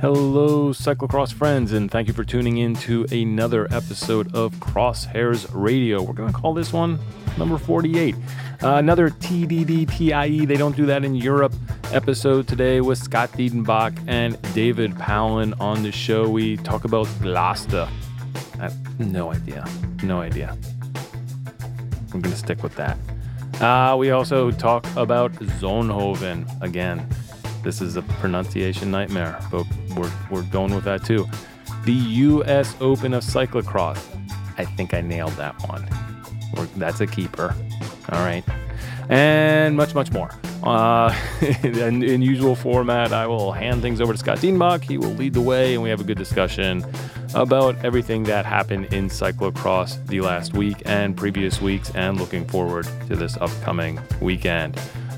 Hello, cyclocross friends, and thank you for tuning in to another episode of Crosshairs Radio. We're going to call this one number 48. Another TDDTIE, they don't do that in Europe, episode today with Scott Diedenbach and David Palin on the show. We talk about Gloucester. I have no idea. I'm going to stick with that. We also talk about Zonhoven again. This is a pronunciation nightmare, but we're going with that too. The U.S. Open of Cyclocross. I think I nailed that one. That's a keeper. All right. And much more. In usual format, I will hand things over to Scott Diedenbach. He will lead the way, and we have a good discussion about everything that happened in cyclocross the last week and previous weeks, and looking forward to this upcoming weekend.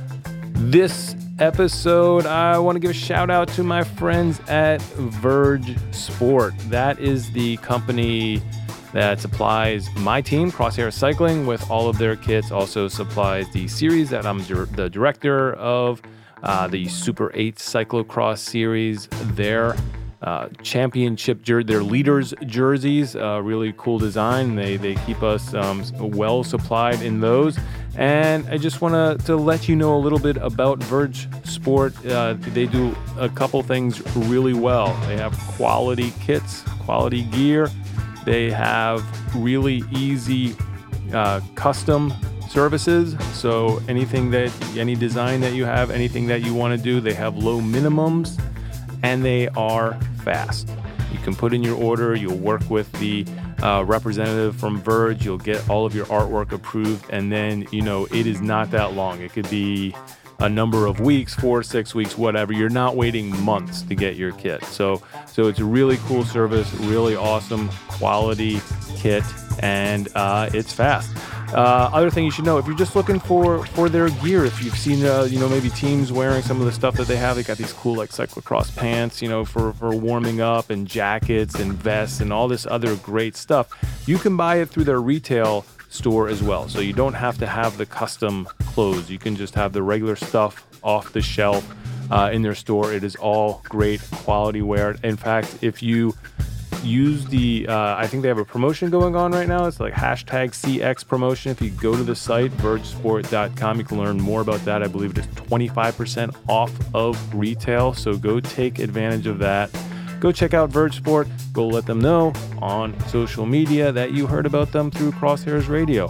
This episode, I want to give a shout out to my friends at Verge Sport. That is the company that supplies my team, Crosshair Cycling, with all of their kits. Also supplies the series that I'm the director of, the Super 8 Cyclocross series. Their championship their leaders jerseys, really cool design. They keep us well supplied in those. And I just want to let you know a little bit about Verge Sport. They do a couple things really well. They have quality kits, quality gear. They have really easy custom services. So any design that you have, anything that you want to do, they have low minimums and they are fast. You can put in your order, you'll work with the representative from Verge, you'll get all of your artwork approved, and then, it is not that long. It could be a number of weeks, 4 to 6 weeks, whatever. You're not waiting months to get your kit. So it's a really cool service, really awesome quality kit, and it's fast. Other thing you should know, if you're just looking for their gear, if you've seen, maybe teams wearing some of the stuff that they have, they got these cool like cyclocross pants, for warming up, and jackets and vests and all this other great stuff. You can buy it through their retail store as well. So you don't have to have the custom clothes. You can just have the regular stuff off the shelf in their store. It is all great quality wear. In fact, if you use I think they have a promotion going on right now. It's like #CX promotion. If you go to the site, vergesport.com, you can learn more about that. I believe it is 25% off of retail. So go take advantage of that. Go check out Verge Sport. Go let them know on social media that you heard about them through Crosshairs Radio.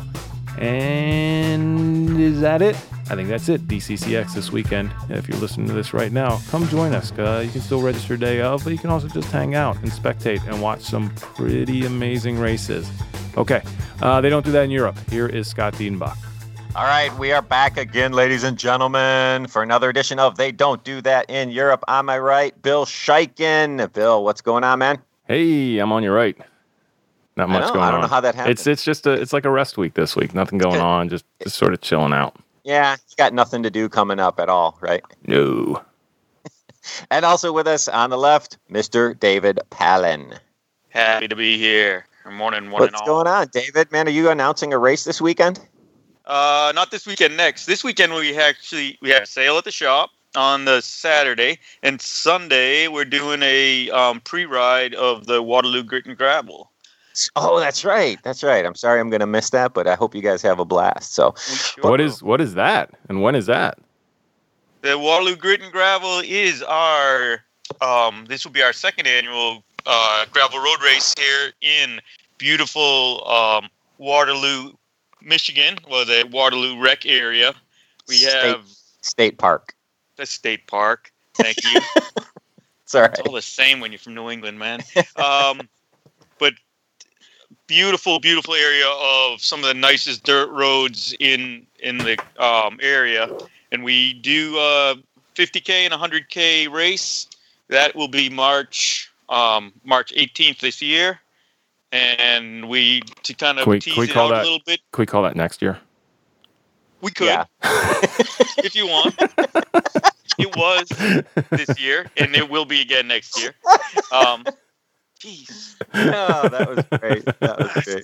And is that it? I think that's it. DCCX this weekend. If you're listening to this right now, come join us. You can still register day of, but you can also just hang out and spectate and watch some pretty amazing races. Okay, they don't do that in Europe. Here is Scott Diedenbach. All right, we are back again, ladies and gentlemen, for another edition of They Don't Do That in Europe. On my right, Bill Scheiken. Bill, what's going on, man? Hey, I'm on your right. Not much going on. I don't know how that happened. It's just it's like a rest week this week. Nothing going on. Just sort of chilling out. Yeah, you got nothing to do coming up at all, right? No. And also with us on the left, Mr. David Palin. Happy to be here. Good morning, one and all. What's going on, David? Man, are you announcing a race this weekend? Not this weekend, next. This weekend we have a sale at the shop on the Saturday, and Sunday we're doing a pre-ride of the Waterloo Grit and Gravel. Oh, that's right. I'm sorry I'm going to miss that, but I hope you guys have a blast. So, what is that, and when is that? The Waterloo Grit and Gravel is our this will be our second annual gravel road race here in beautiful Waterloo, Michigan, or the Waterloo Rec area. We have State Park. The State Park. Thank you. It's all right. It's all the same when you're from New England, man. But beautiful area of some of the nicest dirt roads in the area, and we do 50K and 100K race. That will be March 18th this year, and to kind of tease it out a little bit. Can we call that next year? We could, yeah. If you want. It was this year, and it will be again next year. Jeez. Oh, that was great.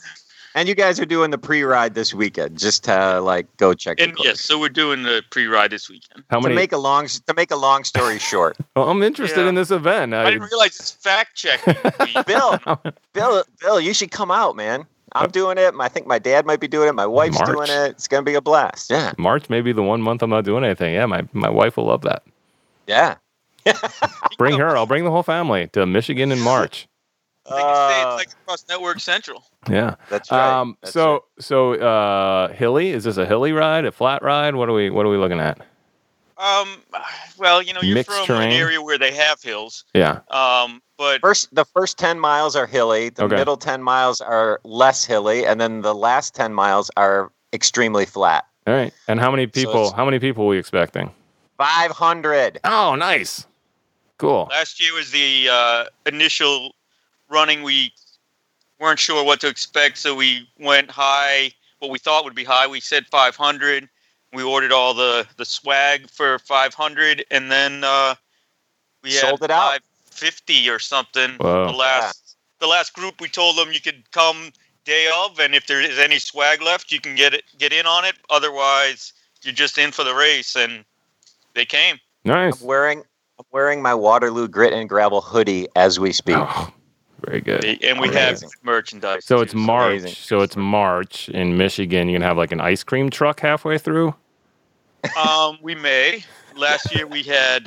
And you guys are doing the pre-ride this weekend, just to go check. And yes, so we're doing the pre-ride this weekend. How many? To make a long story short, Well, I'm interested in this event. I didn't realize it's fact checking. Bill, you should come out, man. I'm doing it. I think my dad might be doing it. My wife's doing it. It's gonna be a blast. Yeah. March may be the 1 month I'm not doing anything. Yeah, my wife will love that. Yeah. Bring her. I'll bring the whole family to Michigan in March. They can say it's like across Network Central. Yeah, that's right. So hilly. Is this a hilly ride, a flat ride? What are we looking at? Well, you're Mixed from terrain? an area where they have hills. Yeah. But the first 10 miles are hilly. The middle 10 miles are less hilly, and then the last 10 miles are extremely flat. All right. And how many people? So how many people are we expecting? 500. Oh, nice. Cool. Last year was the initial running. We weren't sure what to expect, so we went high. What we thought would be high. We said 500. We ordered all the swag for 500, and then we sold had it out. 550 or something. Whoa. The last group, we told them you could come day of, and if there is any swag left, you can get in on it. Otherwise, you're just in for the race, and they came. Nice. I'm wearing my Waterloo Grit and Gravel hoodie as we speak. Oh, very good. And we have merchandise. So it's too, March. amazing. So it's March in Michigan. You can have like an ice cream truck halfway through. We may. Last year we had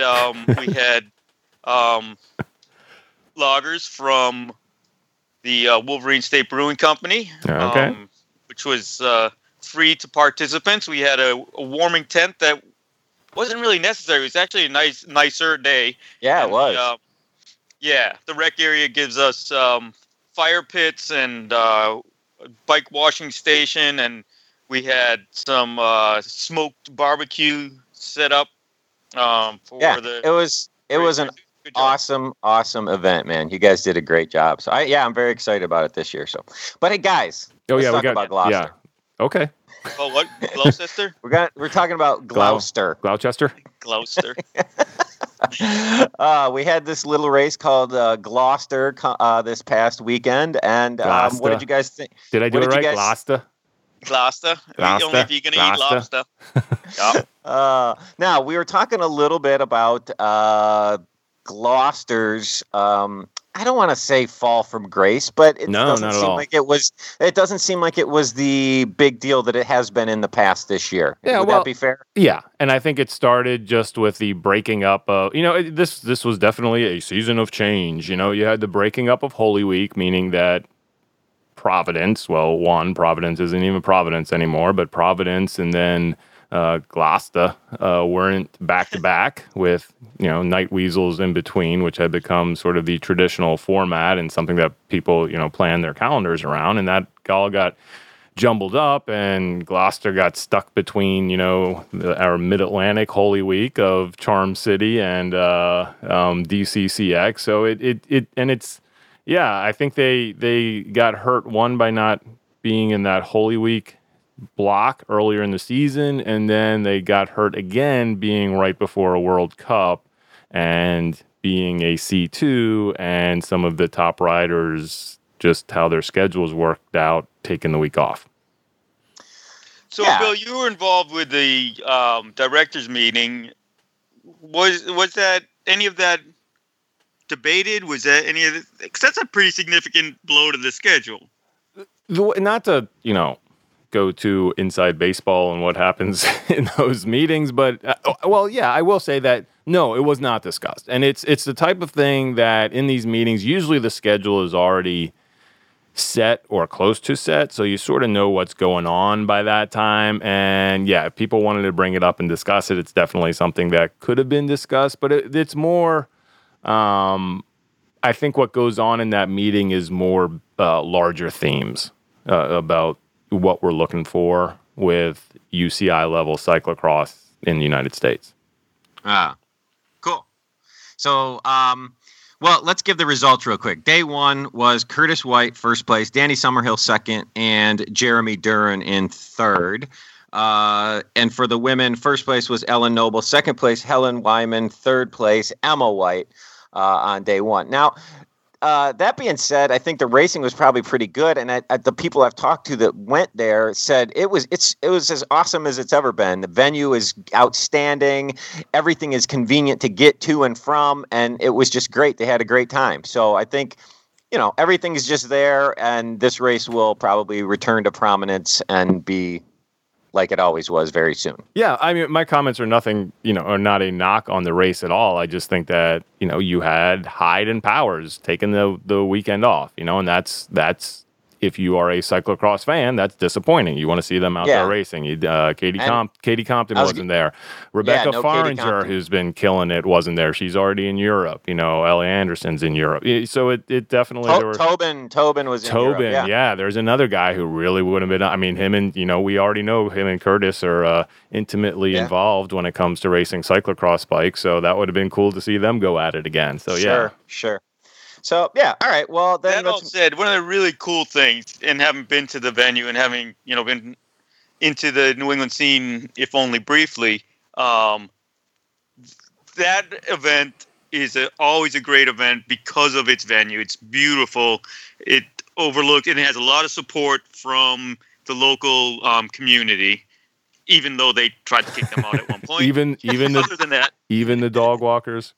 lagers from the Wolverine State Brewing Company, Okay. which was free to participants. We had a warming tent that wasn't really necessary. It was actually a nicer day. Yeah, it was. The rec area gives us fire pits and bike washing station, and we had some smoked barbecue set up for the. It was an awesome event, man. You guys did a great job. So I'm very excited about it this year. So, but hey, guys, let's talk about Gloucester. Yeah. Okay. Oh, what? Gloucester? We're talking about Gloucester. Gloucester. Gloucester. We had this little race called Gloucester this past weekend, and what did you guys think? Did I do it right? Gloucester. Gloucester. Only if you're going to eat lobster. Yeah. Now, we were talking a little bit about Gloucester's, I don't want to say fall from grace, but it doesn't seem like it was the big deal that it has been in the past this year. Yeah, Would that be fair? Yeah, and I think it started just with the breaking up of, this was definitely a season of change. You had the breaking up of Holy Week, meaning that Providence isn't even Providence anymore, but Providence and then Gloucester weren't back to back with night weasels in between, which had become sort of the traditional format and something that people plan their calendars around, and that all got jumbled up, and Gloucester got stuck between our Mid-Atlantic Holy Week of Charm City and DCCX. So I think they got hurt, one, by not being in that Holy Week block earlier in the season, and then they got hurt again being right before a World Cup and being a C2, and some of the top riders, just how their schedules worked out, taking the week off. So, Bill, you were involved with the directors meeting. Was that any of that debated? Was that any of it? Because that's a pretty significant blow to the schedule. Not to, go to inside baseball and what happens in those meetings, but I will say that no, it was not discussed. And it's the type of thing that in these meetings, usually the schedule is already set or close to set, so you sort of know what's going on by that time. And if people wanted to bring it up and discuss it, it's definitely something that could have been discussed, but it's more, I think what goes on in that meeting is more larger themes about what we're looking for with UCI level cyclocross in the United States. Cool. So, let's give the results real quick. Day one was Curtis White, first place, Danny Summerhill, second, and Jeremy Duran in third. And for the women, first place was Ellen Noble, second place, Helen Wyman, third place, Emma White on day one. Now, that being said, I think the racing was probably pretty good, and the people I've talked to that went there said it was as awesome as it's ever been. The venue is outstanding. Everything is convenient to get to and from, and it was just great. They had a great time. So I think, everything is just there, and this race will probably return to prominence and be like it always was very soon. Yeah, I mean, my comments are nothing, are not a knock on the race at all. I just think that, you had Hyde and Powers taking the weekend off, and that's if you are a cyclocross fan, that's disappointing. You want to see them out there racing. Katie Compton wasn't there. Rebecca Faringer, who's been killing it, wasn't there. She's already in Europe. Ellie Anderson's in Europe. So it definitely... Tobin was in Europe. Yeah. There's another guy who really would have been... I mean, him and, we already know him and Curtis are intimately involved when it comes to racing cyclocross bikes. So that would have been cool to see them go at it again. So, Sure. So, yeah, all right. Well, then... That all said, one of the really cool things, and having been to the venue and having, been into the New England scene, if only briefly, that event is always a great event because of its venue. It's beautiful. It overlooked, and it has a lot of support from the local community, even though they tried to kick them out at one point. Even other than that. Even the dog walkers?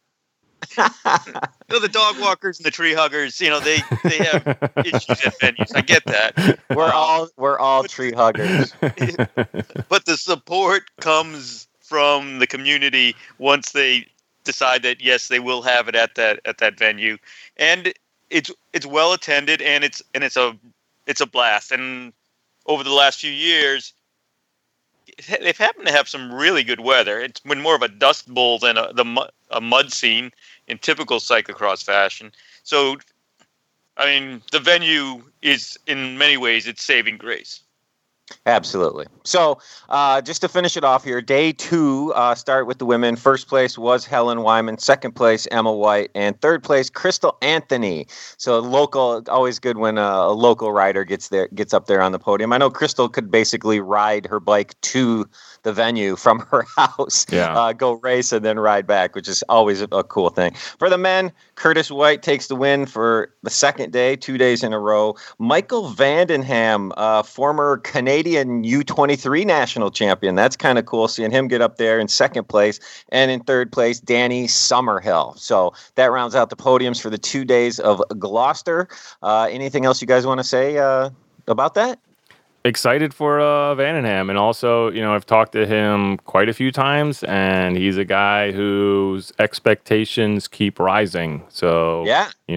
The dog walkers and the tree huggers, they have issues at venues. I get that. We're all tree huggers. But the support comes from the community once they decide that yes, they will have it at that venue, and it's well attended, and it's a blast. And over the last few years, they've happened to have some really good weather. It's been more of a dust bowl than a mud scene in typical cyclocross fashion. So, I mean, the venue is, in many ways, it's saving grace. Absolutely. So, just to finish it off here, day 2, start with the women. First place was Helen Wyman. Second place, Emma White. And third place, Crystal Anthony. So, always good when a local rider gets up there on the podium. I know Crystal could basically ride her bike to the venue from her house, go race and then ride back, which is always a cool thing. For the men, Curtis White takes the win for the second day, 2 days in a row. Michael Vandenham, former Canadian U23 national champion. That's kind of cool seeing him get up there in second place. And in third place, Danny Summerhill. So that rounds out the podiums for the 2 days of Gloucester. Anything else you guys want to say about that? Excited for Vandenham, and also, I've talked to him quite a few times, and he's a guy whose expectations keep rising. So,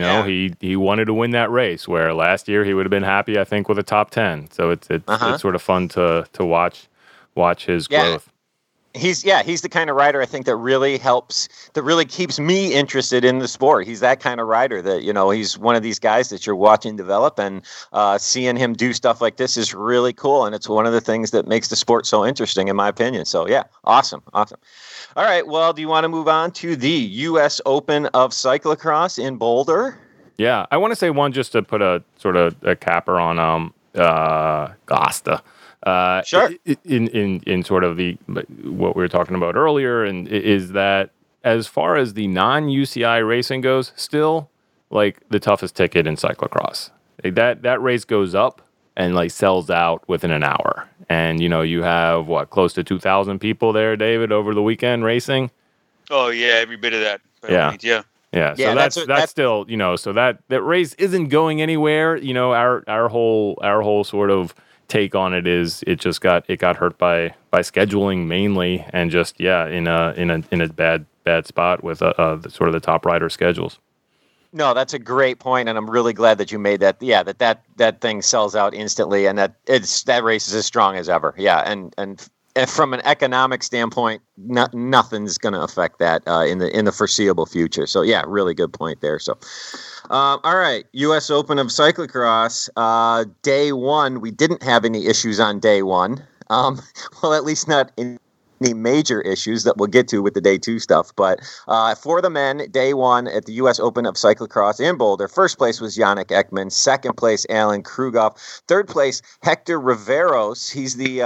he wanted to win that race, where last year he would have been happy, I think, with a top 10. So it's sort of fun to watch his growth. He's the kind of rider I think that really keeps me interested in the sport. He's that kind of rider that, he's one of these guys that you're watching develop, and seeing him do stuff like this is really cool. And it's one of the things that makes the sport so interesting, in my opinion. So, awesome. All right. Well, do you want to move on to the U.S. Open of Cyclocross in Boulder? Yeah. I want to say one just to put a sort of a capper on Gloucester. Sure. In sort of what we were talking about earlier, and is that as far as the non-UCI racing goes, still like the toughest ticket in cyclocross. That race goes up and sells out within an hour, and you have close to 2,000 people there, David, over the weekend racing. Oh yeah, every bit of that. Yeah. So that's still so that race isn't going anywhere. Our whole sort of take on it is it got hurt by scheduling mainly, and just in a bad spot with sort of the top rider schedules. No, that's a great point, and I'm really glad that you made that. Yeah, that thing sells out instantly, and that race is as strong as ever. Yeah, and from an economic standpoint, nothing's going to affect that in the foreseeable future. So yeah, really good point there. So. All right, U.S. Open of Cyclocross, day 1. We didn't have any issues on day 1. Well, at least not any major issues that we'll get to with the day 2 stuff. But for the men, day 1 at the U.S. Open of Cyclocross in Boulder, first place was Yannick Ekman, second place Alan Krugoff, third place Hector Riveros. He's the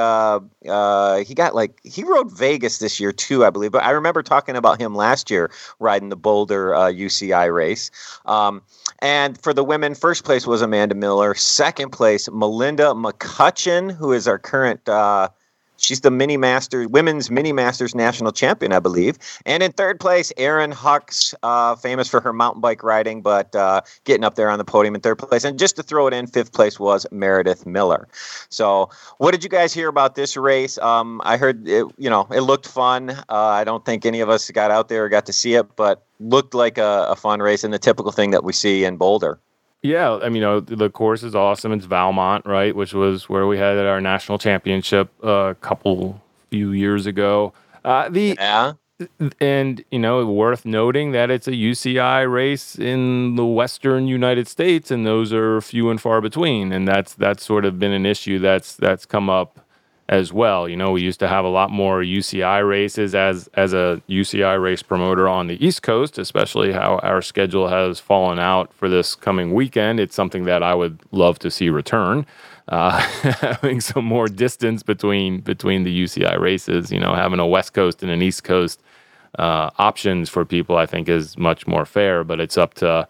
he rode Vegas this year too, I believe. But I remember talking about him last year riding the Boulder UCI race. And for the women, first place was Amanda Miller, second place Melinda McCutcheon, who is our current. She's the women's mini masters national champion, I believe. And in third place, Erin Hucks, famous for her mountain bike riding, but getting up there on the podium in third place. And just to throw it in, fifth place was Meredith Miller. So what did you guys hear about this race? I heard it looked fun. I don't think any of us got out there or got to see it, but looked like a fun race and the typical thing that we see in Boulder. Yeah, I mean, the course is awesome. It's Valmont, right, which was where we had our national championship a few years ago. And, worth noting that it's a UCI race in the western United States, and those are few and far between. And that's sort of been an issue that's come up as well. We used to have a lot more UCI races as a UCI race promoter on the East Coast, especially how our schedule has fallen out for this coming weekend. It's something that I would love to see return, having some more distance between the UCI races. Having a West Coast and an East Coast options for people, I think, is much more fair. But it's up to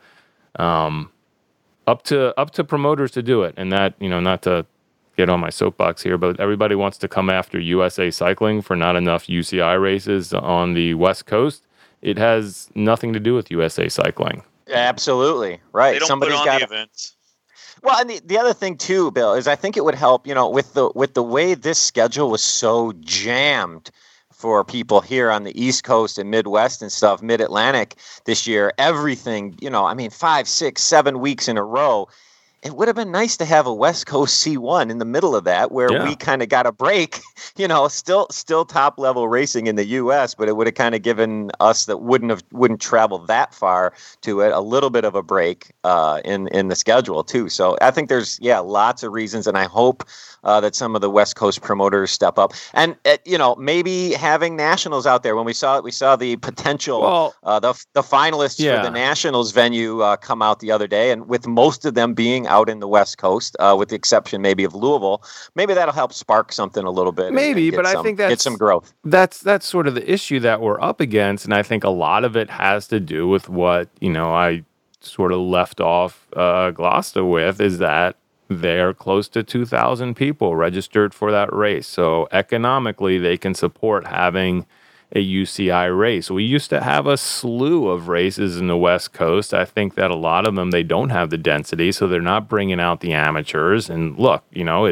promoters to do it, and that not to get on my soapbox here, but everybody wants to come after USA Cycling for not enough UCI races on the West Coast. It has nothing to do with USA Cycling. Absolutely. Right. They don't put on the events. Well, and the other thing too, Bill, is I think it would help, with the way this schedule was so jammed for people here on the East Coast and Midwest and stuff, Mid-Atlantic this year, everything, 5, 6, 7 weeks in a row. It would have been nice to have a West Coast C1 in the middle of that where we kind of got a break, still top level racing in the US, but it would have kind of given us that wouldn't travel that far to it a little bit of a break in the schedule too. So I think there's lots of reasons, and I hope that some of the West Coast promoters step up, and maybe having nationals out there. When we saw the potential, the finalists for the nationals venue come out the other day, and with most of them being out in the West Coast, with the exception maybe of Louisville, maybe that'll help spark something a little bit. Maybe, but I think get some growth. That's sort of the issue that we're up against, and I think a lot of it has to do with what I sort of left off Gloucester with, is that they're close to 2,000 people registered for that race. So economically, they can support having a UCI race. We used to have a slew of races in the West Coast. I think that a lot of them, they don't have the density, so they're not bringing out the amateurs. And look,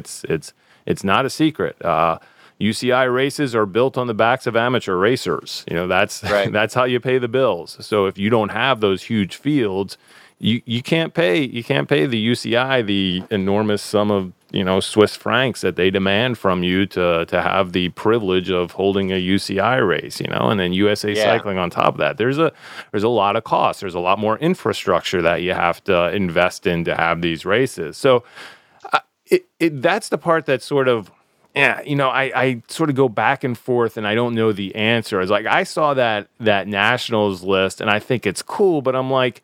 it's not a secret. UCI races are built on the backs of amateur racers. That's right. That's how you pay the bills. So if you don't have those huge fields, you can't pay the UCI the enormous sum of Swiss francs that they demand from you to have the privilege of holding a UCI race, and then USA Cycling on top of that. There's a lot of costs. There's a lot more infrastructure that you have to invest in to have these races. So that's the part that's sort of I sort of go back and forth, and I don't know the answer. It's like I saw that nationals list, and I think it's cool, but I'm like,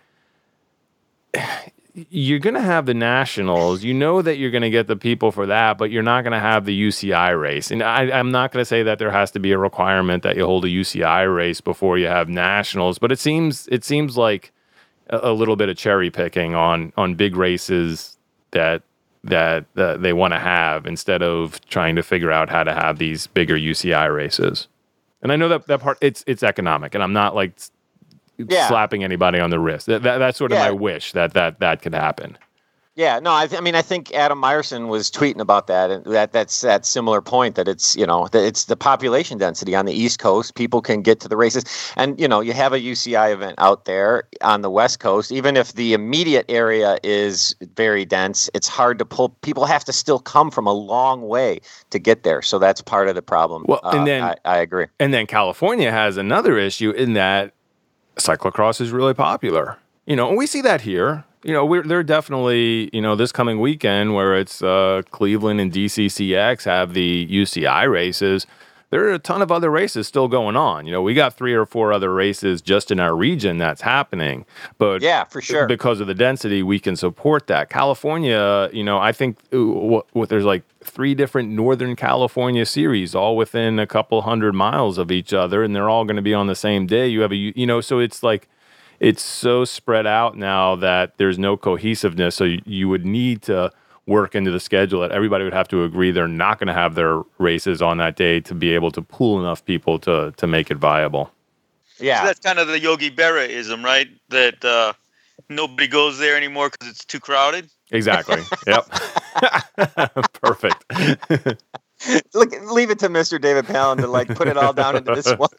you're going to have the nationals, that you're going to get the people for that, but you're not going to have the UCI race. And I'm not going to say that there has to be a requirement that you hold a UCI race before you have nationals, but it seems like a little bit of cherry picking on big races that they want to have, instead of trying to figure out how to have these bigger UCI races. And I know that part, it's economic, and I'm not like slapping anybody on the wrist. That's sort of my wish that could happen. Yeah, no, I think Adam Meyerson was tweeting about that, and that's that similar point, that it's, that it's the population density on the East Coast. People can get to the races, and, you have a UCI event out there on the West Coast. Even if the immediate area is very dense, it's hard to pull. People have to still come from a long way to get there. So that's part of the problem. Well, and then I agree. And then California has another issue in that cyclocross is really popular. And we see that here. They're definitely, this coming weekend where it's Cleveland and DCCX have the UCI races. there are a ton of other races still going on. We got 3 or 4 other races just in our region that's happening. But yeah, for sure, because of the density, we can support that. California, I think there's like 3 different Northern California series, all within a couple 100 miles of each other, and they're all going to be on the same day. You have so it's like it's so spread out now that there's no cohesiveness. So you would need to work into the schedule that everybody would have to agree they're not going to have their races on that day to be able to pool enough people to make it viable. Yeah, so that's kind of the Yogi Berra-ism, right? That nobody goes there anymore because it's too crowded. Exactly. Yep. Perfect. Look, leave it to Mr. David Palin to put it all down into this one.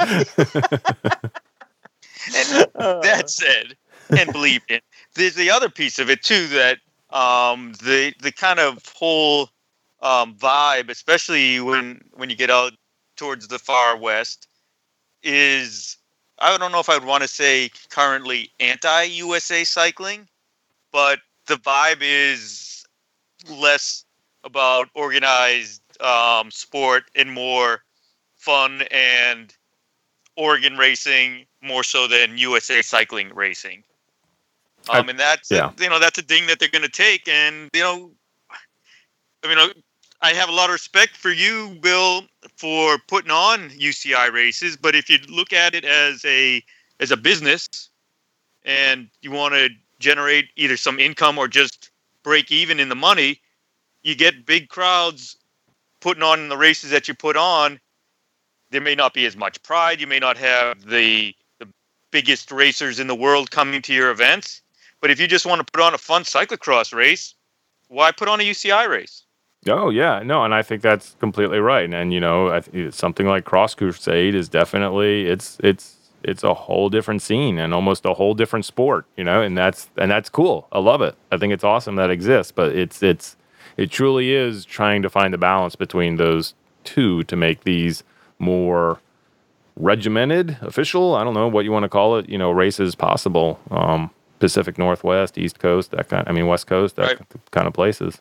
And that said, and believed in, there's the other piece of it too that the kind of whole vibe, especially when you get out towards the far west, is, I don't know if I would want to say currently anti-USA cycling, but the vibe is less about organized sport and more fun and Oregon racing more so than USA cycling racing. And that's that's a ding that they're going to take. And I have a lot of respect for you, Bill, for putting on UCI races. But if you look at it as a business, and you want to generate either some income or just break even in the money, you get big crowds putting on the races that you put on. There may not be as much pride. You may not have the biggest racers in the world coming to your events. But if you just want to put on a fun cyclocross race, why put on a UCI race? Oh, yeah. No, and I think that's completely right. And, something like Cross Crusade is definitely, it's a whole different scene and almost a whole different sport, and that's cool. I love it. I think it's awesome that exists, but it truly is trying to find the balance between those two to make these more regimented, official, I don't know what you want to call it, races possible. Pacific Northwest, East Coast, West Coast, that kind of places.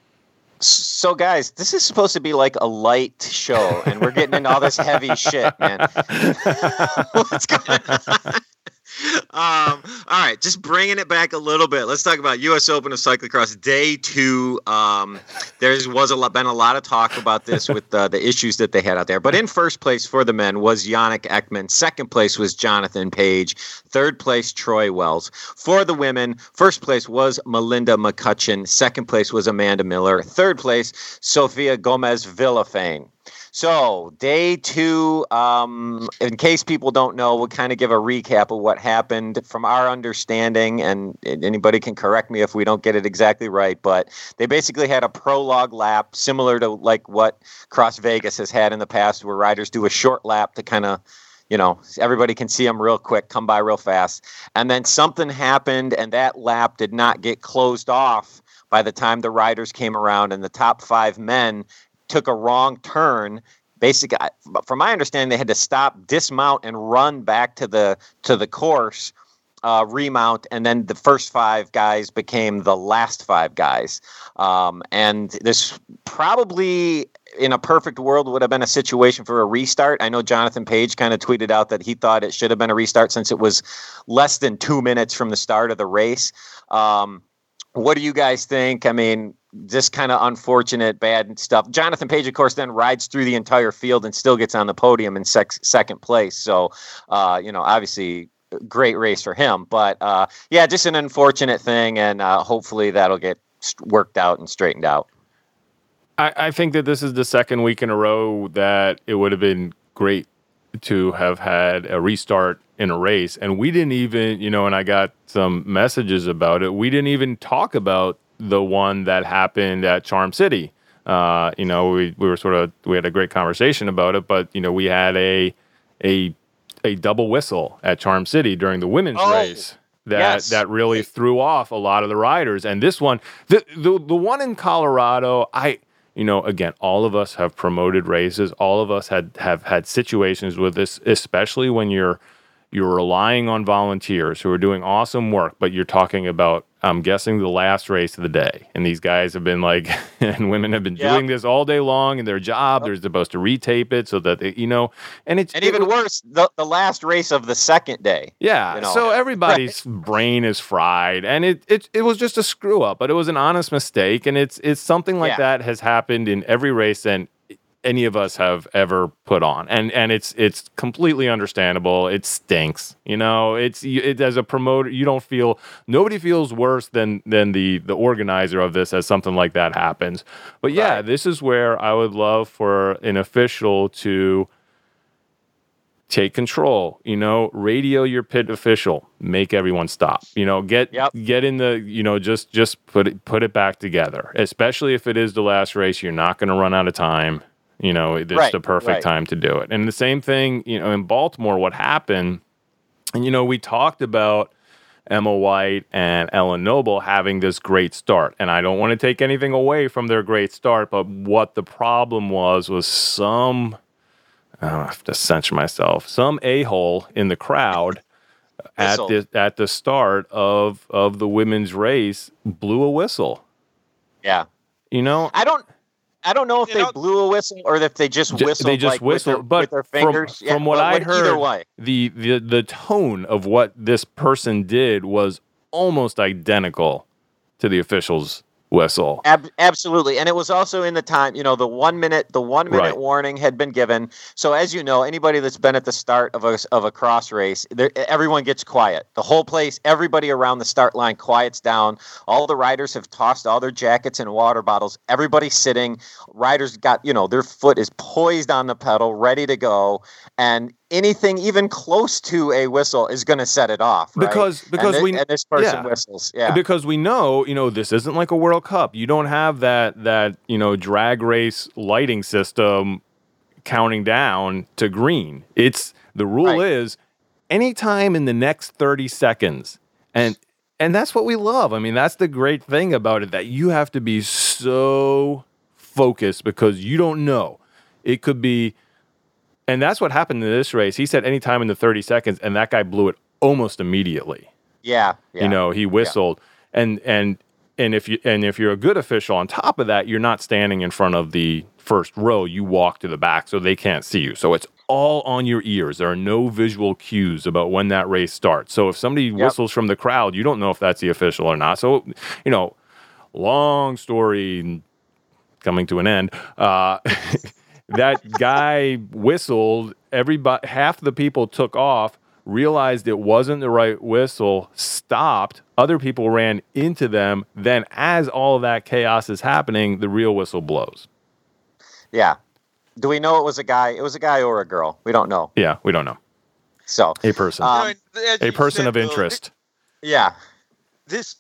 So, guys, this is supposed to be like a light show, and we're getting into all this heavy shit, man. What's going on? All right, just bringing it back a little bit. Let's talk about U.S. Open of Cyclocross Day 2. There been a lot of talk about this with the issues that they had out there. But in first place for the men was Yannick Ekman. Second place was Jonathan Page. Third place, Troy Wells. For the women, first place was Melinda McCutcheon. Second place was Amanda Miller. Third place, Sofia Gomez-Villafane. So, Day 2, in case people don't know, we'll kind of give a recap of what happened from our understanding, and anybody can correct me if we don't get it exactly right, but they basically had a prologue lap, similar to like what Cross Vegas has had in the past, where riders do a short lap to kind of, everybody can see them real quick, come by real fast. And then something happened, and that lap did not get closed off by the time the riders came around, and the top 5 men took a wrong turn. Basically, from my understanding, they had to stop, dismount, and run back to the course, remount, and then the first 5 guys became the last 5 guys. And this probably, in a perfect world, would have been a situation for a restart. I know Jonathan Page kind of tweeted out that he thought it should have been a restart since it was less than 2 minutes from the start of the race. What do you guys think? Just kind of unfortunate, bad stuff. Jonathan Page, of course, then rides through the entire field and still gets on the podium in second place. So, obviously, great race for him. But, just an unfortunate thing, and hopefully that'll get worked out and straightened out. I think that this is the second week in a row that it would have been great to have had a restart in a race. And we didn't even, and I got some messages about it, we didn't even talk about the one that happened at Charm City. We had a great conversation about it, but we had a double whistle at Charm City during the women's race that really threw off a lot of the riders. And this one, the one in Colorado, again, all of us have promoted races. All of us have had situations with this, especially when you're relying on volunteers who are doing awesome work, but you're talking about I'm guessing the last race of the day. And these guys have been like, and women have been doing this all day long in their job. They're supposed to retape it so that they, and even worse, the last race of the second day. Yeah. So everybody's brain is fried, and it was just a screw up, but it was an honest mistake. And it's something like that has happened in every race and any of us have ever put on, and it's completely understandable. It stinks, It as a promoter, nobody feels worse than the organizer of this as something like that happens. But this is where I would love for an official to take control. Radio your pit official, make everyone stop. Get in the just put it back together. Especially if it is the last race, you're not going to run out of time. It's the perfect time to do it. And the same thing, in Baltimore, what happened, and, we talked about Emma White and Ellen Noble having this great start. And I don't want to take anything away from their great start, but what the problem was I have to censor myself, some a-hole in the crowd at the start of the women's race blew a whistle. Yeah. I don't know if they blew a whistle or if they just whistled. They just whistled, with their fingers. From what I heard, the tone of what this person did was almost identical to the official's whistle. Absolutely, and it was also in the time. The 1 minute warning had been given. So as you know, anybody that's been at the start of a cross race, everyone gets quiet. The whole place, everybody around the start line quiets down. All the riders have tossed all their jackets and water bottles. Everybody's sitting. Riders got their foot is poised on the pedal, ready to go, and anything even close to a whistle is going to set it off, right? Because this person whistles. Yeah. Because we know, this isn't like a World Cup. You don't have that drag race lighting system counting down to green. The rule is anytime in the next 30 seconds. And that's what we love. I mean, that's the great thing about it, that you have to be so focused because you don't know. It could be. And that's what happened in this race. He said anytime in the 30 seconds, and that guy blew it almost immediately. Yeah. He whistled. Yeah. And if you're a good official, on top of that, you're not standing in front of the first row. You walk to the back so they can't see you. So it's all on your ears. There are no visual cues about when that race starts. So if somebody whistles from the crowd, you don't know if that's the official or not. So, long story coming to an end. That guy whistled. Half the people took off, realized it wasn't the right whistle, stopped. Other people ran into them. Then, as all of that chaos is happening, the real whistle blows. Yeah. Do we know it was a guy? It was a guy or a girl? We don't know. Yeah, we don't know. So a person, a person of interest. Yeah. This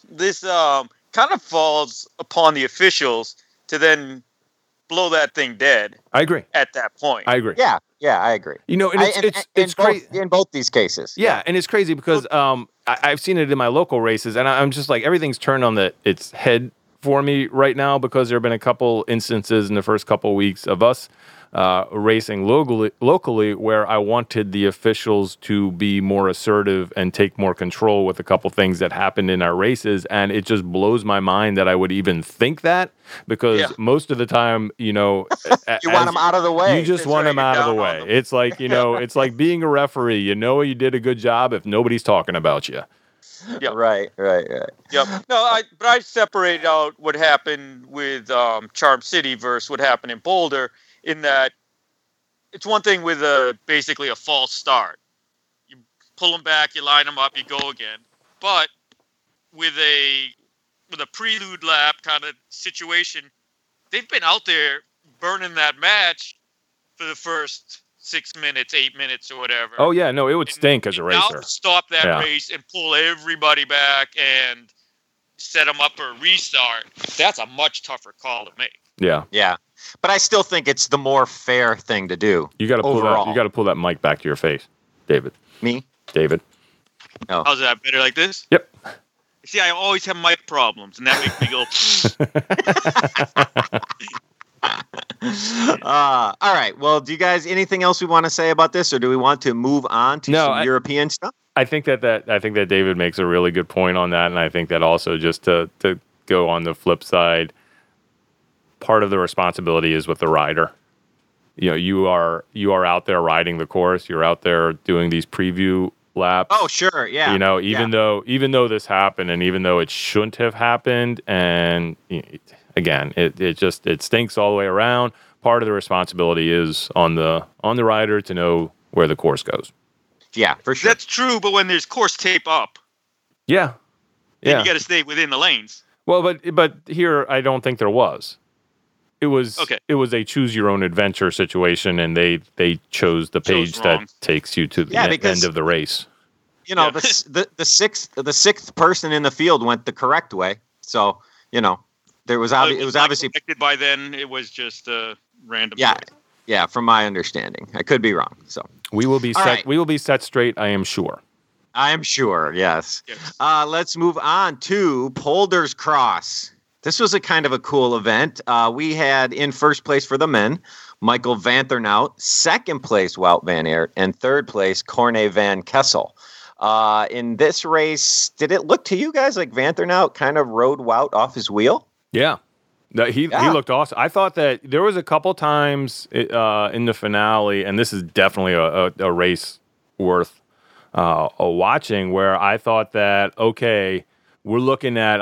kind of falls upon the officials to then blow that thing dead. I agree. At that point. I agree. Yeah, I agree. And it's crazy in both these cases. Yeah, and it's crazy because I've seen it in my local races, and I'm just like, everything's turned on its head for me right now because there have been a couple instances in the first couple weeks of us racing locally where I wanted the officials to be more assertive and take more control with a couple things that happened in our races, and it just blows my mind that I would even think that, because most of the time, you want them out of the way. You just want them out of the way. It's like, it's like being a referee. You did a good job if nobody's talking about you. Yep. Right. Yep. No, but I separate out what happened with Charm City versus what happened in Boulder, in that it's one thing with basically a false start. You pull them back, you line them up, you go again. But with a prelude lap kind of situation, they've been out there burning that match for the first 6 minutes, 8 minutes, or whatever. Oh yeah, no, it would stink as a racer. Now stop that race and pull everybody back and set them up for a restart. That's a much tougher call to make. Yeah. But I still think it's the more fair thing to do. You got to pull that. You got to pull that mic back to your face, David. Me, David. Oh. How's that? Better like this? Yep. See, I always have mic problems, and that makes me go. All right. Well, do you guys anything else we want to say about this, or do we want to move on to some European stuff? I think that David makes a really good point on that, and I think that also just to go on the flip side, part of the responsibility is with the rider. You know, you are out there riding the course. You're out there doing these preview laps. Oh, sure, yeah. You know, even though this happened, and even though it shouldn't have happened, and again, it stinks all the way around. Part of the responsibility is on the rider to know where the course goes. Yeah, for sure. That's true, but when there's course tape up, then you got to stay within the lanes. Well, but here I don't think there was. It was a choose your own adventure situation, and they chose the page that takes you to the end of the race. You know, the sixth person in the field went the correct way. So, you know, it was obviously by then. It was just random. Yeah. Yeah, from my understanding. I could be wrong. So we will be set. Right. We will be set straight, I am sure. I am sure, yes. Let's move on to Polders Cross. This was a kind of a cool event. We had in first place for the men, Michael Vanthornout, second place, Wout van Aert, and third place, Corne van Kessel. In this race, did it look to you guys like Vanthornout kind of rode Wout off his wheel? Yeah. He looked awesome. I thought that there was a couple times in the finale, and this is definitely a race worth watching, where I thought that, okay, we're looking at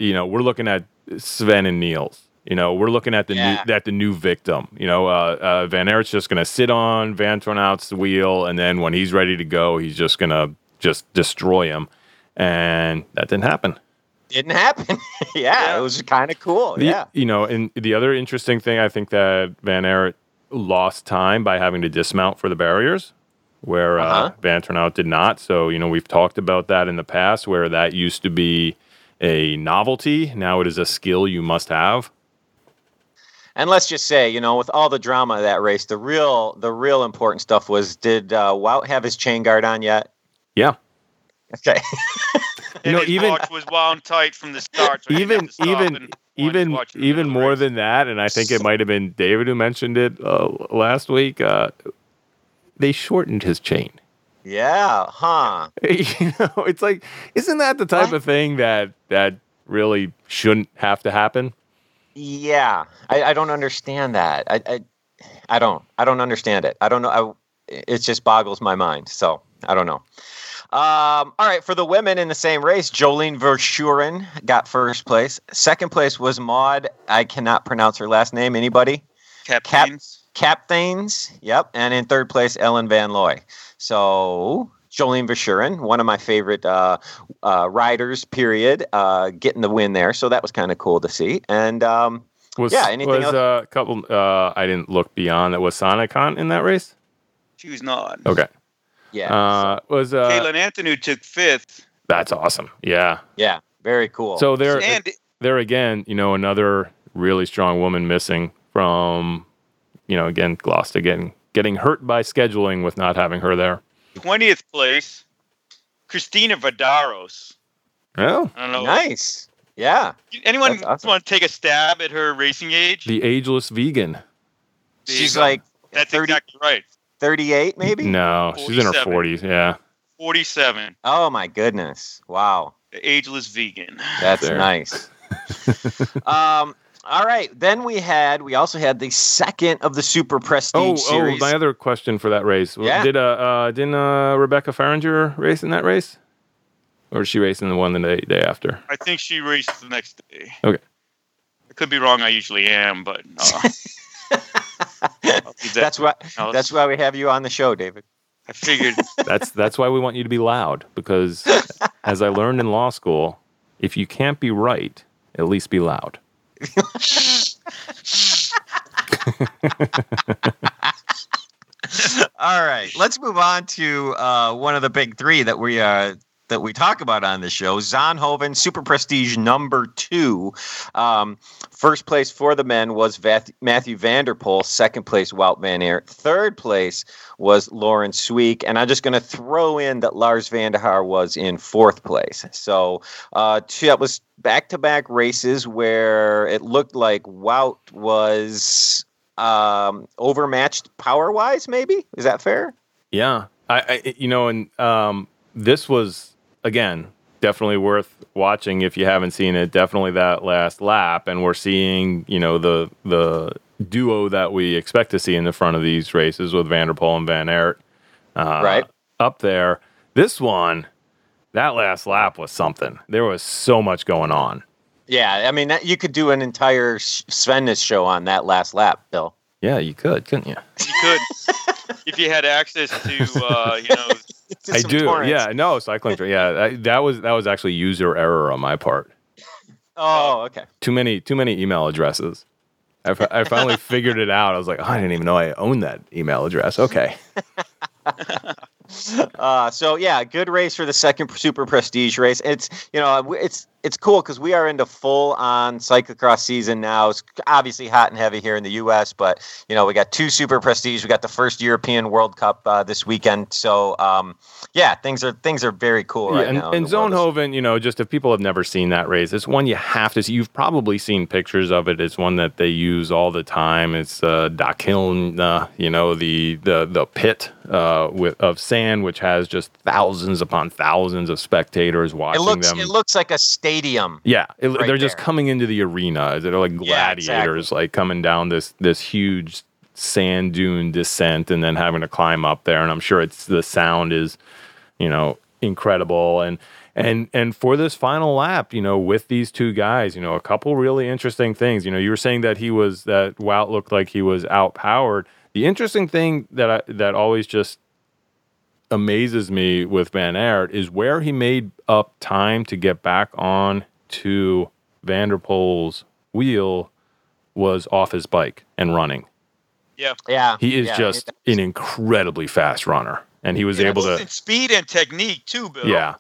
Sven and Niels. You know, we're looking at the new victim. You know, Van Aert's just going to sit on Vanthornout's wheel, and then when he's ready to go, he's just going to just destroy him. And that didn't happen. Didn't happen. It was kind of cool. You know, and the other interesting thing, I think that Van Aert lost time by having to dismount for the barriers, where Vanthornout did not. So, you know, we've talked about that in the past, where that used to be a novelty. Now it is a skill you must have. And let's just say, you know, with all the drama of that race, the real important stuff was, did Wout have his chain guard on yet? Yeah. Okay. And his watch was wound tight from the start. So even more than that, and I think it might have been David who mentioned it last week. They shortened his chain. Yeah, huh? You know, it's like, isn't that the type of thing that really shouldn't have to happen? Yeah, I don't understand that. I don't understand it. I don't know. It just boggles my mind. So I don't know. All right, for the women in the same race, Jolien Verschuren got first place. Second place was Maud. I cannot pronounce her last name. Anybody? Capthains. Yep. And in third place, Ellen Van Looy. So Jolien Verschuren, one of my favorite riders, period, getting the win there. So that was kind of cool to see. And anything else? A couple. I didn't look beyond that. Was Sanne Cant in that race? She was not. Okay. Yeah. Was Caitlin Anthony took fifth. That's awesome. Yeah. Yeah. Very cool. So there again, you know, another really strong woman missing from, you know, again, Gloucester getting hurt by scheduling with not having her there. 20th place, Christina Vadaros. Oh, I don't know. Nice. Yeah. Anyone want to take a stab at her racing age? The ageless vegan. She's like, that's 30, exactly right. 38, maybe? No, she's in her 40s. Yeah. 47. Oh my goodness! Wow. The ageless vegan. That's nice. All right. Then we also had the second of the Super Prestige series. Oh, my other question for that race. Yeah. Didn't Rebecca Faringer race in that race? Or did she race in the one the day after? I think she raced the next day. Okay. I could be wrong. I usually am, but that's why we have you on the show, David. I figured. That's why we want you to be loud, because as I learned in law school, if you can't be right, at least be loud. All right, let's move on to one of the big three that that we talk about on the show. Zonhoven, Super Prestige number 2. First place for the men was Matthew Vanderpool. Second place, Wout van Aert. Third place was Lauren Sweeck. And I'm just going to throw in that Lars van der Haar was in fourth place. So that was back-to-back races where it looked like Wout was overmatched power-wise, maybe? Is that fair? Yeah. This was, again, definitely worth watching if you haven't seen it. Definitely that last lap, and we're seeing, the duo that we expect to see in the front of these races with Van der Poel and Van Aert right up there. This one, that last lap was something. There was so much going on. Yeah, I mean, you could do an entire Svennis show on that last lap, Bill. Yeah, you could, couldn't you? You could, if you had access to, I do. Torrents. Yeah, no, cycling. Yeah, that was actually user error on my part. Oh, okay. Too many email addresses. I finally figured it out. I was like, I didn't even know I owned that email address. Okay. So yeah, good race for the second Super Prestige race. It's cool because we are into full on cyclocross season now. It's obviously hot and heavy here in the U.S., but we got 2 Super Prestige. We got the first European World Cup this weekend. So things are very cool right now. And Zonhoven, just if people have never seen that race, it's one you have to see. You've probably seen pictures of it. It's one that they use all the time. It's Dakhiln, the pit of sand, which has just thousands upon thousands of spectators watching them. It looks like a stadium. Yeah, they're just coming into the arena. They're like gladiators, exactly. like coming down this huge sand dune descent and then having to climb up there. And I'm sure the sound is, incredible. And for this final lap, with these two guys, a couple really interesting things. You were saying that Wout looked like he was outpowered. The interesting thing that always just amazes me with Van Aert is where he made up time to get back on to Van der Poel's wheel was off his bike and running. Yeah. He is just an incredibly fast runner, and he was able to speed and technique too, Bill. Yeah.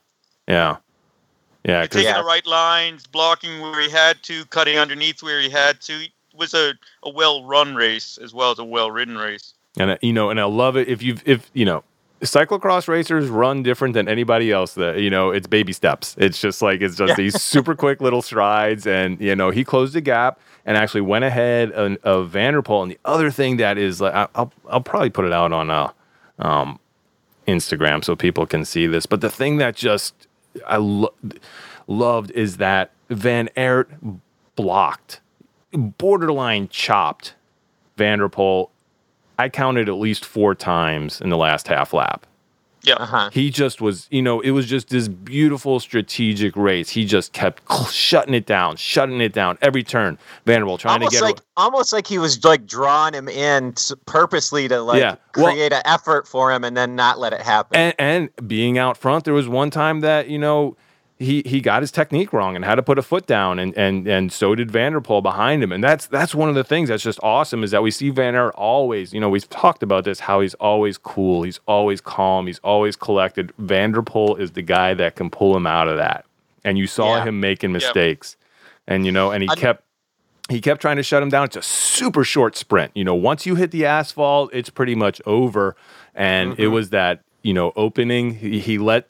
Taking the right lines, blocking where he had to, cutting underneath where he had to. It was a well-run race as well as a well-ridden race. And I love it if cyclocross racers run different than anybody else. That it's baby steps. It's just these super quick little strides, and he closed the gap and actually went ahead of Van der Poel. And the other thing that is, I'll probably put it out on Instagram so people can see this. But the thing that just I loved is that Van Aert blocked, borderline chopped Van der Poel. I counted at least 4 times in the last half lap. Yeah. Uh-huh. He just was, it was just this beautiful strategic race. He just kept shutting it down every turn. Van der Poel trying to get almost like he was drawing him in purposely to create an effort for him and then not let it happen. And being out front, there was one time that he got his technique wrong and had to put a foot down, and so did Van der Poel behind him. And that's one of the things that's just awesome is that we see Van Aert always, we've talked about this, how he's always cool, he's always calm, he's always collected. Van der Poel is the guy that can pull him out of that. And you saw him making mistakes. And and he kept trying to shut him down. It's a super short sprint. Once you hit the asphalt, it's pretty much over. And it was that opening. He left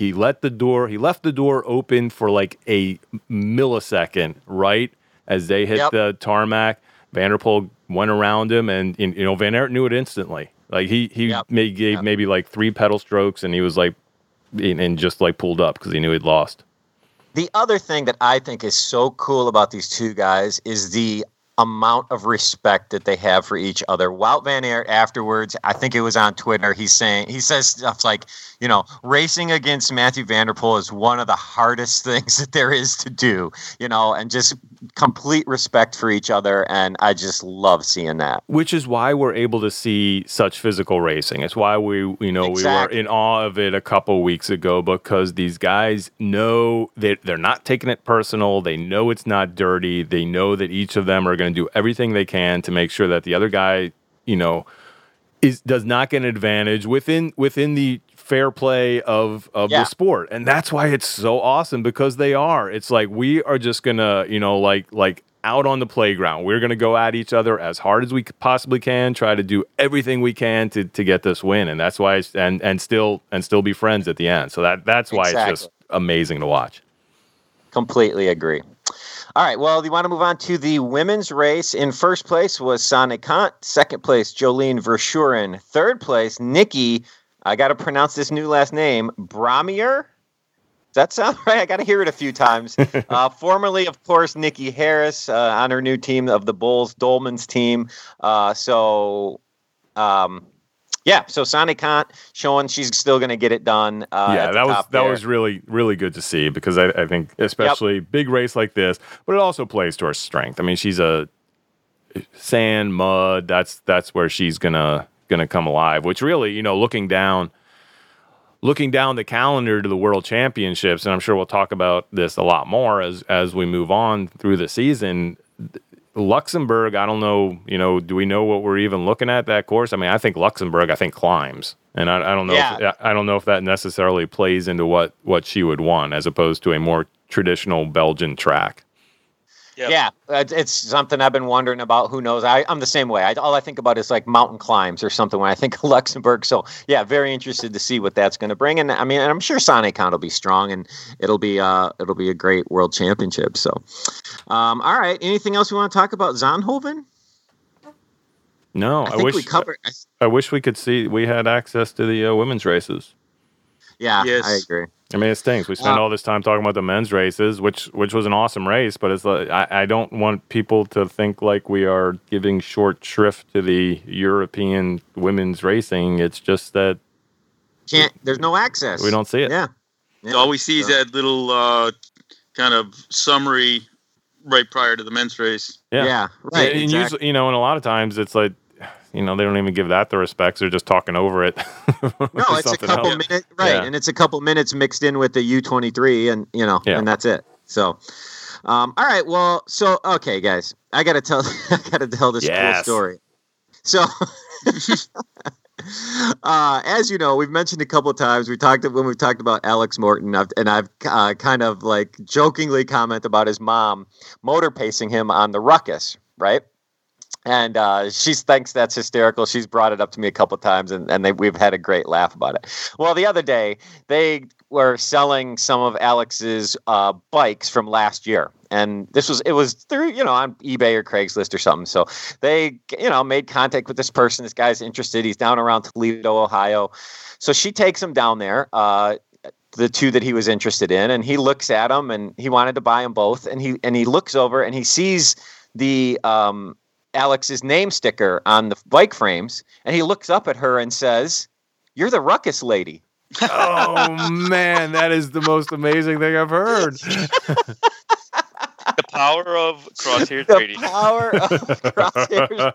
the door open for like a millisecond, right as they hit the tarmac. Van der Poel went around him, and Van Aert knew it instantly. Like he gave maybe like 3 pedal strokes, and he was like, and just like pulled up because he knew he'd lost. The other thing that I think is so cool about these two guys is the amount of respect that they have for each other. Wout van Aert afterwards, I think it was on Twitter, he says stuff like, racing against Matthew Van der Poel is one of the hardest things that there is to do, and just complete respect for each other, and I just love seeing that. Which is why we're able to see such physical racing. It's why we we were in awe of it a couple weeks ago, because these guys know that they're not taking it personal. They know it's not dirty. They know that each of them are going to do everything they can to make sure that the other guy, does not get an advantage within the fair play of the sport. And that's why it's so awesome, because they are. It's like, we are just gonna, like out on the playground, we're gonna go at each other as hard as we possibly can, try to do everything we can to get this win. And that's why and still be friends at the end. So that's why It's just amazing to watch. Completely agree. All right, well, you want to move on to the women's race. In first place was Sanne Cant. Second place, Jolien Verschuren. Third place, Nikki, I got to pronounce this new last name, Bramier. Does that sound right? I got to hear it a few times. Formerly, of course, Nikki Harris on her new team of the Bulls, Dolman's team. So Sanne Cant showing she's still going to get it done. That was really, really good to see, because I think especially big race like this, but it also plays to her strength. I mean, she's a sand, mud. That's where she's gonna come alive. Which really, looking down the calendar to the World Championships, and I'm sure we'll talk about this a lot more as we move on through the season. Luxembourg, I don't know, do we know what we're even looking at that course? I mean, I think Luxembourg, climbs, and I don't know. I don't know if that necessarily plays into what she would want, as opposed to a more traditional Belgian track. Yep. Yeah, it's something I've been wondering about. Who knows? I'm the same way. All I think about is like mountain climbs or something when I think of Luxembourg. So yeah, very interested to see what that's going to bring. And I mean, I'm sure Sanne Cant will be strong, and it'll be a great world championship. So, all right. Anything else we want to talk about Zonhoven? No, I wish we covered. I wish we could see. We had access to the women's races. Yeah, yes. I agree. I mean, it stinks. We spent all this time talking about the men's races, which was an awesome race, but it's like, I don't want people to think like we are giving short shrift to the European women's racing. It's just that there's no access. We don't see it. Yeah. All we see is that little kind of summary right prior to the men's race. Yeah, right. And usually, and a lot of times it's like, they don't even give that the respects. They're just talking over it. No, it's a couple minutes, right? Yeah. And it's a couple minutes mixed in with the U23, and and that's it. So, all right. Well, okay, guys, I gotta tell this cool story. So, as you know, we've mentioned a couple of times when we've talked about Alex Morton, I've kind of like jokingly comment about his mom motor pacing him on the Ruckus, right? And she thinks that's hysterical. She's brought it up to me a couple of times, and we've had a great laugh about it. Well, the other day, they were selling some of Alex's bikes from last year. And it was through, on eBay or Craigslist or something. So they, made contact with this person. This guy's interested. He's down around Toledo, Ohio. So she takes him down there, the two that he was interested in, and he looks at them, and he wanted to buy them both. And he looks over, and he sees the Alex's name sticker on the bike frames, and he looks up at her and says, "You're the Ruckus lady." Oh man, that is the most amazing thing I've heard. The power of Crosshairs Radio. The power of Crosshairs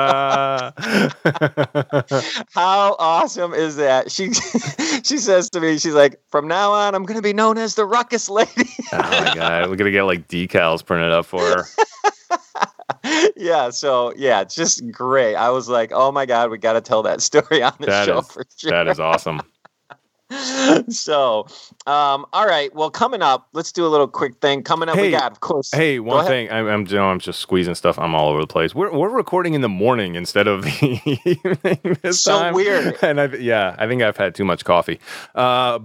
Radio. How awesome is that? She says to me, she's like, "From now on, I'm going to be known as the Ruckus lady." Oh my God, we're going to get like decals printed up for her. Yeah, so it's just great. I was like, oh my God, we got to tell that story on the show for sure. That is awesome. So, all right. Well, coming up, let's do a little quick thing. Coming up, we got, of course. Hey, one thing. I'm just squeezing stuff. I'm all over the place. We're recording in the morning instead of the evening this time. So weird. And I think I've had too much coffee. But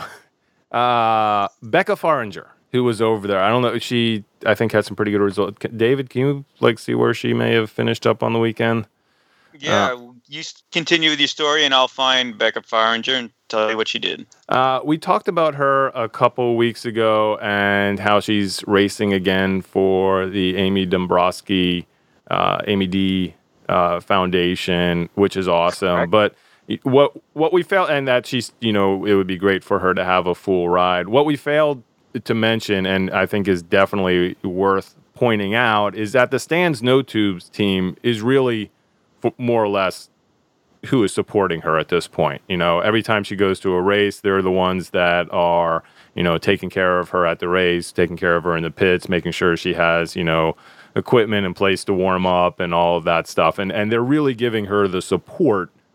Becca Faringer, who was over there, I don't know. I think had some pretty good results. David, can you see where she may have finished up on the weekend? Yeah, you continue with your story, and I'll find Becca Faringer and tell you what she did. We talked about her a couple weeks ago and how she's racing again for the Amy Dombrowski, Amy D Foundation, which is awesome. But what we felt, and that she's, it would be great for her to have a full ride. What we failed to mention, and I think is definitely worth pointing out, is that the Stan's No Tubes team is really more or less who is supporting her at this point. Every time she goes to a race, they're the ones that are, taking care of her at the race, taking care of her in the pits, making sure she has, equipment in place to warm up and all of that stuff. And they're really giving her the support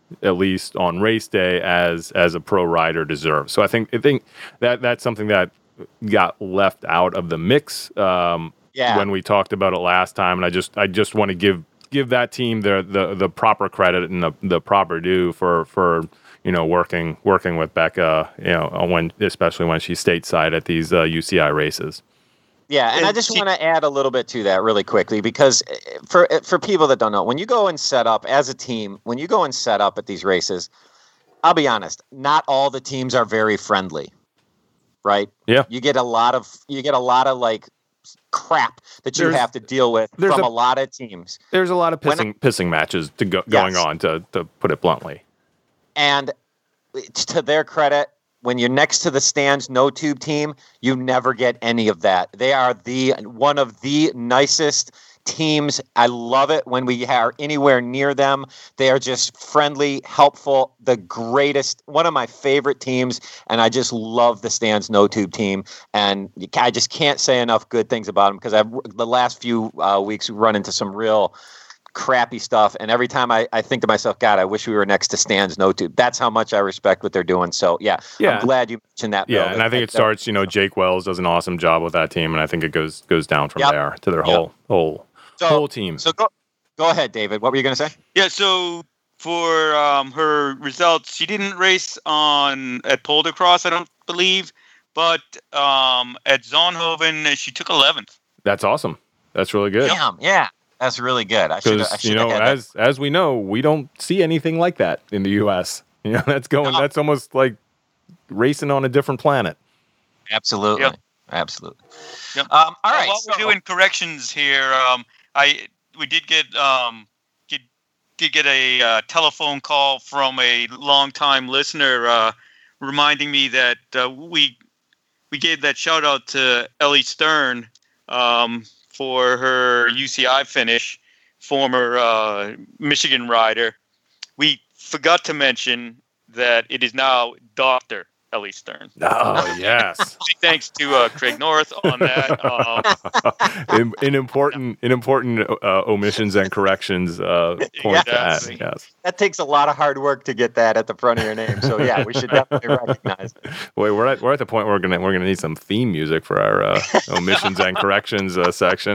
at least on race day, as a pro rider deserves. So I think that that's something that got left out of the mix when we talked about it last time, and I just want to give that team the proper credit and the proper due for working with Becca, especially when she's stateside at these UCI races. Yeah, and I just want to add a little bit to that really quickly, because for people that don't know, when you go and set up as a team, when you go and set up at these races, I'll be honest, not all the teams are very friendly, right? Yeah, you get a lot of like crap that you have to deal with from a lot of teams. There's a lot of pissing matches going on, to put it bluntly. And to their credit, when you're next to the Stands No Tube team, you never get any of that. They are one of the nicest teams. I love it when we are anywhere near them. They are just friendly, helpful, the greatest, one of my favorite teams, and I just love the Stands No Tube team. And I just can't say enough good things about them, because the last few weeks run into some real crappy stuff, and every time I think to myself, God, I wish we were next to Stands No Tube. That's how much I respect what they're doing. So yeah. I'm glad you mentioned that, Bill. Yeah, and I think it starts, Jake Wells does an awesome job with that team, and I think it goes down from there to their whole team. So go ahead, David. What were you going to say? Yeah, so for her results, she didn't race at Poldercross, I don't believe, but at Zonhoven, she took 11th. That's awesome. That's really good. Damn, yeah. That's really good. Because as we know, we don't see anything like that in the U.S. That's almost like racing on a different planet. Absolutely, absolutely. Yep. All right. While we're doing corrections here, we did get a telephone call from a longtime listener reminding me that we gave that shout out to Ellie Stern. For her UCI finish, former Michigan rider. We forgot to mention that it is now Dr. Ellie Stern. Oh, yes. Thanks to Craig North on that. In important omissions and corrections point to add. Yes. That takes a lot of hard work to get that at the front of your name. So yeah, we should definitely recognize it. Wait, we're at the point where we're gonna need some theme music for our omissions and corrections section.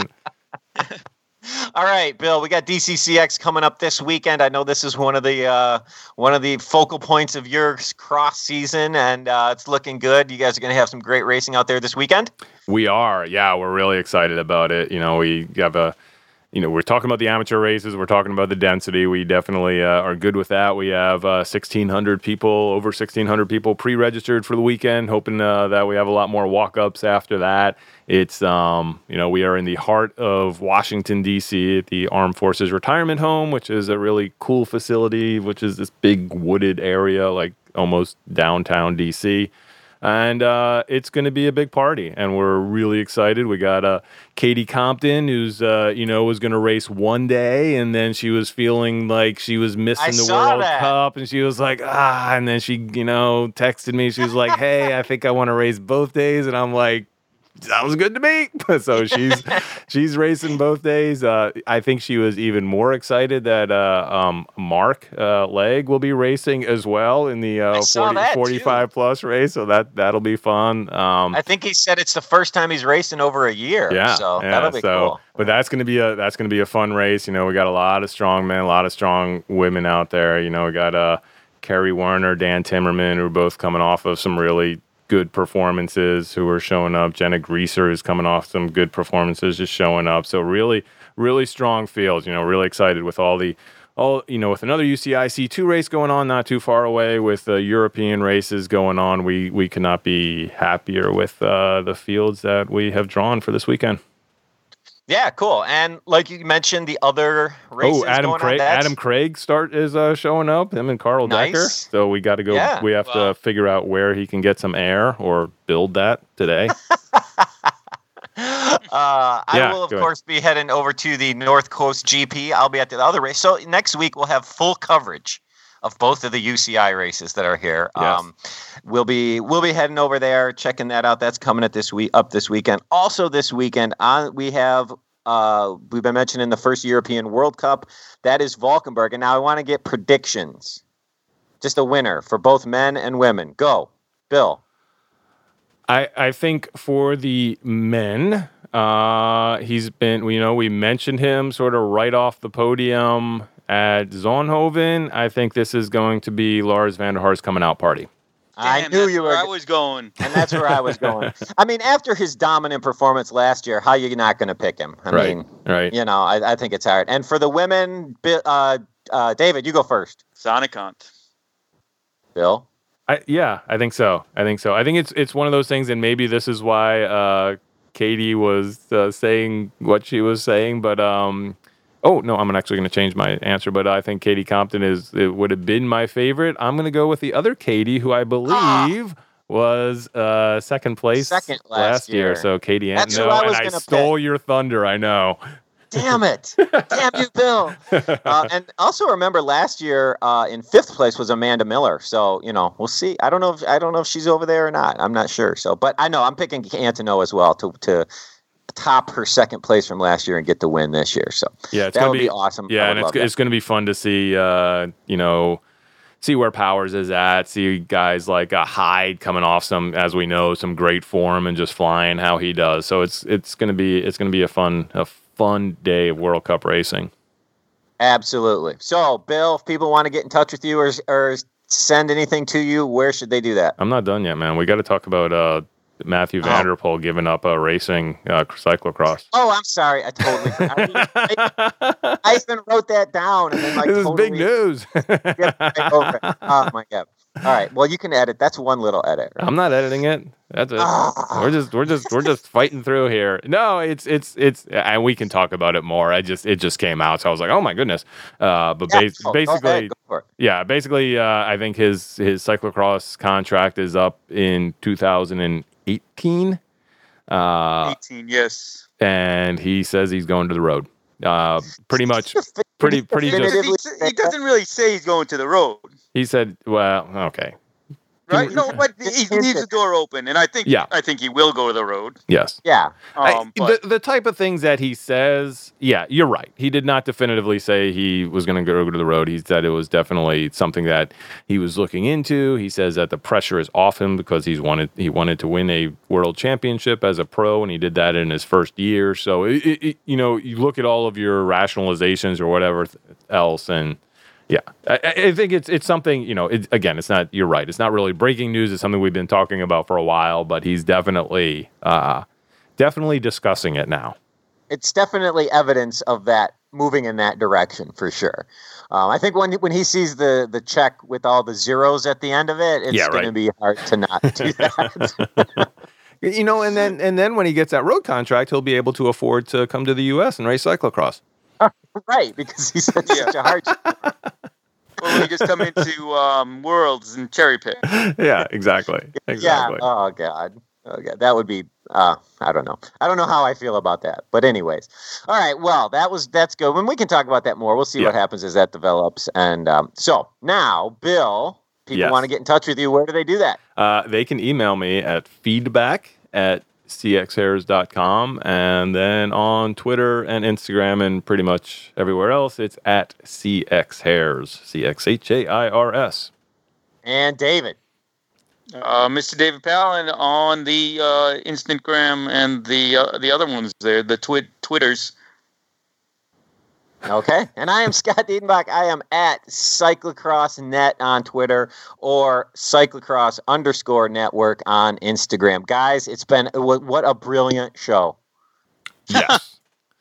All right, Bill, we got DCCX coming up this weekend. I know this is one of the focal points of your cross season, and it's looking good. You guys are going to have some great racing out there this weekend? We are. Yeah, we're really excited about it. We have we're talking about the amateur races. We're talking about the density. We definitely are good with that. We have over 1,600 people pre-registered for the weekend, hoping that we have a lot more walk-ups after that. It's, we are in the heart of Washington, D.C. at the Armed Forces Retirement Home, which is a really cool facility, which is this big wooded area, like almost downtown D.C., and it's going to be a big party, and we're really excited. We got Katie Compton, who's was going to race one day, and then she was feeling like she was missing the World Cup, and she was like, and then she texted me. She was like, hey, I think I want to race both days, and I'm like, sounds good to me. So she's racing both days. I think she was even more excited that Mark Legg will be racing as well in the 45 plus race. So that'll be fun. I think he said it's the first time he's raced in over a year. Yeah, so that'll be cool. But that's gonna be a fun race. We got a lot of strong men, a lot of strong women out there. We got Kerry Werner, Dan Timmerman, who are both coming off of some really good performances, who are showing up. Jenna Greaser is coming off some good performances, just showing up. So really, really strong fields. Really excited with with another UCI C2 race going on not too far away, with European races going on. We could not be happier with the fields that we have drawn for this weekend. Yeah, cool. And like you mentioned, the other races Adam Craig is showing up, him and Carl Decker. So we got to go. Yeah. We have to figure out where he can get some air or build that today. I will, of course, be heading over to the North Coast GP. I'll be at the other race. So next week we'll have full coverage of both of the UCI races that are here. Yes. We'll be heading over there, checking that out. That's coming this weekend. Also this weekend, we've been mentioning the first European World Cup. That is Valkenburg. And now I want to get predictions Just a winner for both men and women. Go, Bill. I think for the men, he's been, we mentioned him sort of right off the podium at Zonhoven. I think this is going to be Lars van der Haar's coming out party. I knew you were. I was going. And that's where I was going. I mean, after his dominant performance last year, how are you not going to pick him? I mean, I think it's hard. And for the women, David, you go first. Sonnekant. Bill? I think so. I think it's one of those things, and maybe this is why Katie was saying what she was saying, but I'm actually going to change my answer, but I think Katie Compton would have been my favorite. I'm going to go with the other Katie, who I believe was second place last year. So Katie Antono, and I stole your thunder, I know. Damn it. Damn you, Bill. And also remember last year in 5th place was Amanda Miller. So, we'll see. I don't know if she's over there or not. I'm not sure. So, but I know I'm picking Antono as well to top her 2nd place from last year and get the win this year. So yeah, that would be awesome. Yeah, and it's going to be fun to see, see where Powers is at, see guys like Hyde coming off some great form and just flying how he does. So it's going to be a fun day of World Cup racing. Absolutely. So, Bill, if people want to get in touch with you or send anything to you, where should they do that? I'm not done yet, man. We got to talk about Matthew Van Der Poel giving up racing cyclocross. Oh, I'm sorry. I totally forgot. I even wrote that down. And then, this is big news. Oh, my God. All right. Well, you can edit. That's one little edit. Right? I'm not editing it. That's it. We're just fighting through here. No, it's and we can talk about it more. It just came out, so I was like, oh my goodness. Basically, I think his cyclocross contract is up in 2018. 18, yes. And he says he's going to the road. Pretty much. Pretty. He doesn't really say he's going to the road. He said, well, okay. Right? No, but he leaves the door open, and I think he will go to the road. Yes. Yeah. The type of things that he says, yeah, you're right. He did not definitively say he was going to go to the road. He said it was definitely something that he was looking into. He says that the pressure is off him because he wanted to win a world championship as a pro, and he did that in his first year. So, you look at all of your rationalizations or whatever else, and yeah, I think it's something, it's not, you're right. It's not really breaking news. It's something we've been talking about for a while, but he's definitely discussing it now. It's definitely evidence of that moving in that direction for sure. I think when he sees the check with all the zeros at the end of it, it's going to be hard to not do that. And then when he gets that road contract, he'll be able to afford to come to the U.S. and race cyclocross. Right, because he's such a hardship. Or we just come into Worlds and cherry pick. Yeah, exactly. Yeah. Oh God. That would be. I don't know. I don't know how I feel about that. But anyways, all right. Well, that's good. When we can talk about that more, we'll see what happens as that develops. And so now, Bill, people want to get in touch with you. Where do they do that? They can email me at feedback@cxhairs.com, and then on Twitter and Instagram and pretty much everywhere else, it's at cxhairs, CXHAIRS. And David, Mr. David Palin on the Instagram and the other ones there, the Twitters. Okay. And I am Scott Diedenbach. I am at CyclocrossNet on Twitter or cyclocross_network on Instagram. Guys, it's been what a brilliant show. Yes.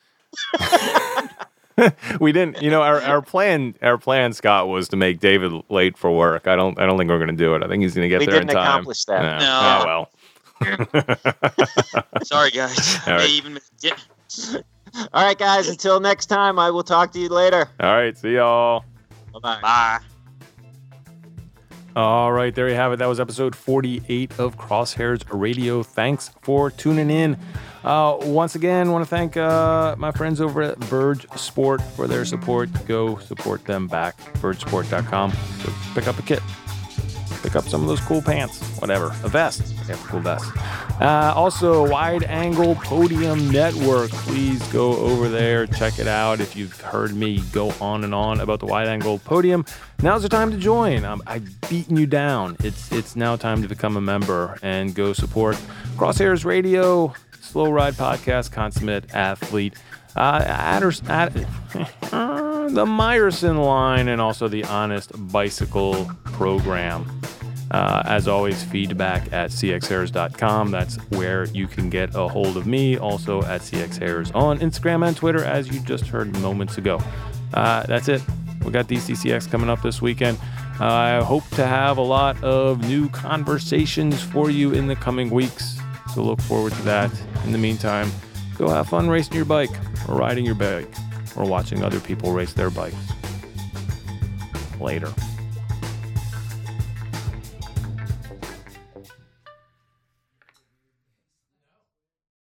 We didn't, our plan, Scott, was to make David late for work. I don't think we're going to do it. I think he's going to get there in time. We didn't accomplish that. No. Oh, well. Sorry, guys. All right. All right, guys, until next time, I will talk to you later. All right, see y'all. Bye-bye. Bye. All right, there you have it. That was episode 48 of Crosshairs Radio. Thanks for tuning in. Once again, want to thank my friends over at Verge Sport for their support. Go support them back, vergesport.com. Go pick up a kit. Pick up some of those cool pants, whatever, a vest. Yeah, cool vest. Also, Wide Angle Podium Network. Please go over there, check it out. If you've heard me go on and on about the Wide Angle Podium, now's the time to join. I've beaten you down. It's now time to become a member and go support Crosshairs Radio, Slow Ride Podcast, Consummate Athlete, the Meyerson line, and also the Honest Bicycle Program. As always, feedback at cxhairs.com. That's where you can get a hold of me. Also at cxhairs on Instagram and Twitter, as you just heard moments ago. That's it. We got DCCX coming up this weekend. I hope to have a lot of new conversations for you in the coming weeks. So look forward to that. In the meantime, go have fun racing your bike, or riding your bike, or watching other people race their bikes. Later.